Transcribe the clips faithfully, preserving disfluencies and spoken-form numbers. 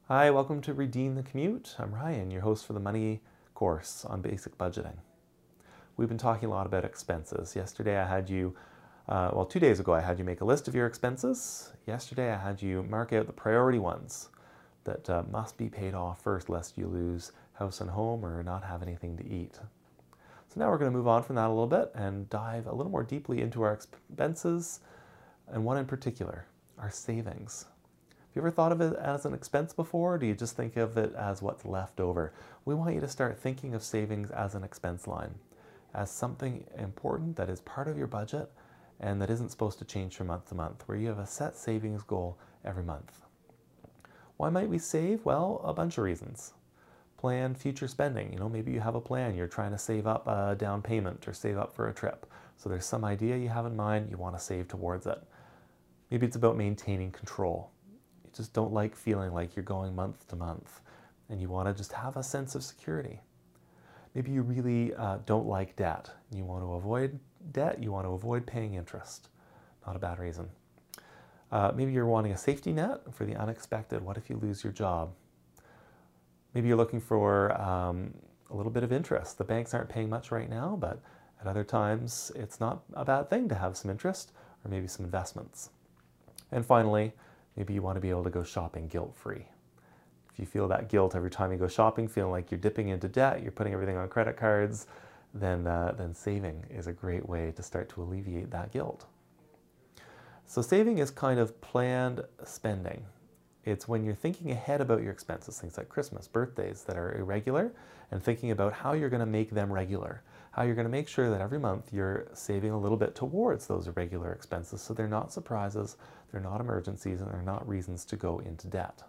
Hi, welcome to Redeem the Commute. I'm Ryan, your host for the Money course on basic budgeting. We've been talking a lot about expenses. Yesterday I had you, uh, well, two days ago I had you make a list of your expenses. Yesterday I had you mark out the priority ones that uh, must be paid off first, lest you lose house and home or not have anything to eat. So now we're going to move on from that a little bit and dive a little more deeply into our expenses, and one in particular, our savings. Have you ever thought of it as an expense before, or do you just think of it as what's left over? We want you to start thinking of savings as an expense line, as something important that is part of your budget and that isn't supposed to change from month to month, where you have a set savings goal every month. Why might we save? Well, a bunch of reasons. Plan future spending. You know, maybe you have a plan. You're trying to save up a down payment or save up for a trip. So there's some idea you have in mind, you want to save towards it. Maybe it's about maintaining control. You just don't like feeling like you're going month to month, and you want to just have a sense of security. Maybe you really uh, don't like debt. You want to avoid debt. You want to avoid paying interest. Not a bad reason. Uh, maybe you're wanting a safety net for the unexpected. What if you lose your job? Maybe you're looking for um, a little bit of interest. The banks aren't paying much right now, but at other times it's not a bad thing to have some interest or maybe some investments. And finally, maybe you want to be able to go shopping guilt-free. If you feel that guilt every time you go shopping, feeling like you're dipping into debt, you're putting everything on credit cards, then, uh, then saving is a great way to start to alleviate that guilt. So saving is kind of planned spending. It's when you're thinking ahead about your expenses, things like Christmas, birthdays that are irregular, and thinking about how you're going to make them regular, how you're going to make sure that every month you're saving a little bit towards those irregular expenses so they're not surprises, they're not emergencies, and they're not reasons to go into debt.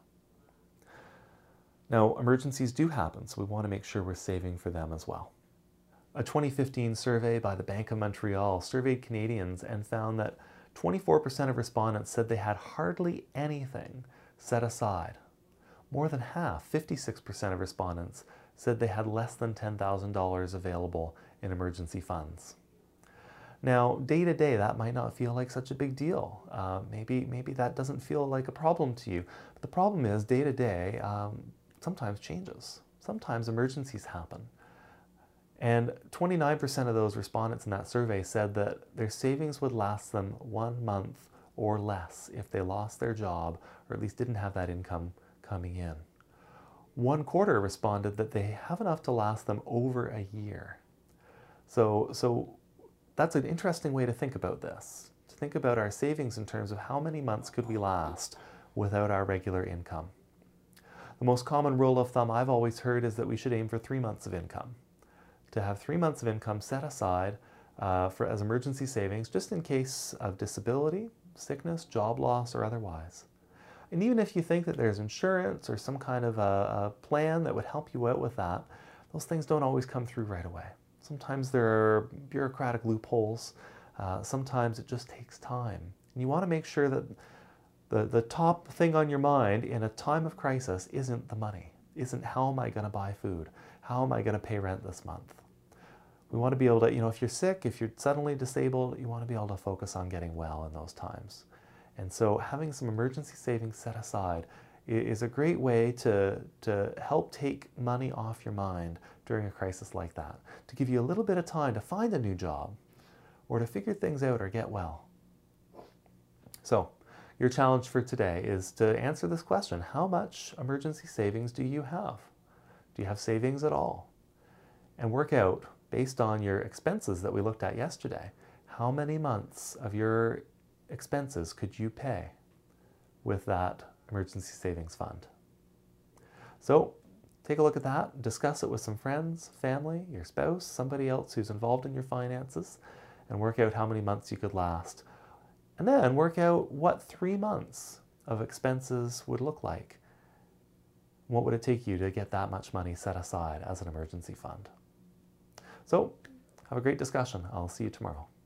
Now, emergencies do happen, so we want to make sure we're saving for them as well. A twenty fifteen survey by the Bank of Montreal surveyed Canadians and found that twenty-four percent of respondents said they had hardly anything set aside. More than half, fifty-six percent of respondents, said they had less than ten thousand dollars available in emergency funds. Now, day to day, that might not feel like such a big deal. Uh, maybe, maybe that doesn't feel like a problem to you. But the problem is, day to day um, sometimes changes. Sometimes emergencies happen. And twenty-nine percent of those respondents in that survey said that their savings would last them one month or less if they lost their job or at least didn't have that income coming in. One quarter responded that they have enough to last them over a year. So, so that's an interesting way to think about this, to think about our savings in terms of how many months could we last without our regular income. The most common rule of thumb I've always heard is that we should aim for three months of income. To have three months of income set aside uh, for as emergency savings, just in case of disability, sickness, job loss, or otherwise. And even if you think that there's insurance or some kind of a, a plan that would help you out with that, those things don't always come through right away. Sometimes there are bureaucratic loopholes. Uh, sometimes it just takes time. And you want to make sure that the, the top thing on your mind in a time of crisis isn't the money, isn't how am I going to buy food? How am I going to pay rent this month? We want to be able to, you know, if you're sick, if you're suddenly disabled, you want to be able to focus on getting well in those times. And so having some emergency savings set aside is a great way to, to help take money off your mind during a crisis like that, to give you a little bit of time to find a new job or to figure things out or get well. So your challenge for today is to answer this question: how much emergency savings do you have? Do you have savings at all? And work out, based on your expenses that we looked at yesterday, how many months of your expenses could you pay with that emergency savings fund? So take a look at that, discuss it with some friends, family, your spouse, somebody else who's involved in your finances, and work out how many months you could last. And then work out what three months of expenses would look like. What would it take you to get that much money set aside as an emergency fund? So have a great discussion. I'll see you tomorrow.